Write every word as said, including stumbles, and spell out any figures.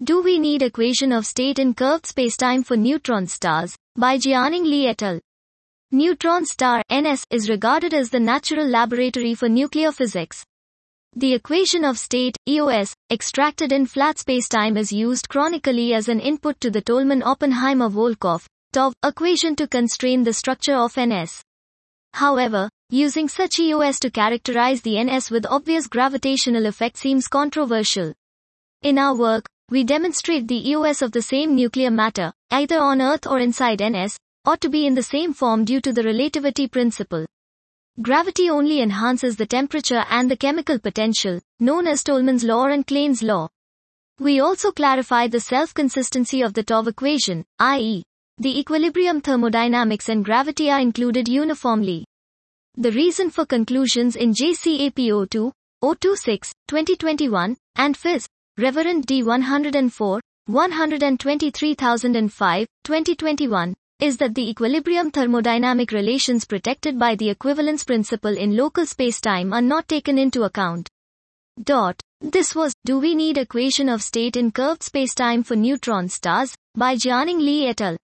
Do we need equation of state in curved spacetime for neutron stars? By Jianing Li et al. Neutron star, N S, is regarded as the natural laboratory for nuclear physics. The equation of state, E O S, extracted in flat spacetime is used chronically as an input to the Tolman-Oppenheimer-Volkoff T O V equation to constrain the structure of N S. However, using such E O S to characterize the N S with obvious gravitational effect seems controversial. In our work, we demonstrate the E O S of the same nuclear matter, either on Earth or inside N S, ought to be in the same form due to the relativity principle. Gravity only enhances the temperature and the chemical potential, known as Tolman's law and Klein's law. We also clarify the self-consistency of the T O V equation, that is, the equilibrium thermodynamics and gravity are included uniformly. The reason for conclusions in J C A P zero two, zero two six, twenty twenty-one, and Phys. Reverend D one oh four, one twenty-three thousand five, twenty twenty-one, is that the equilibrium thermodynamic relations protected by the equivalence principle in local spacetime are not taken into account. Dot. This was, Do We Need Equation of State in Curved Spacetime for Neutron Stars? By Jianing Li et al.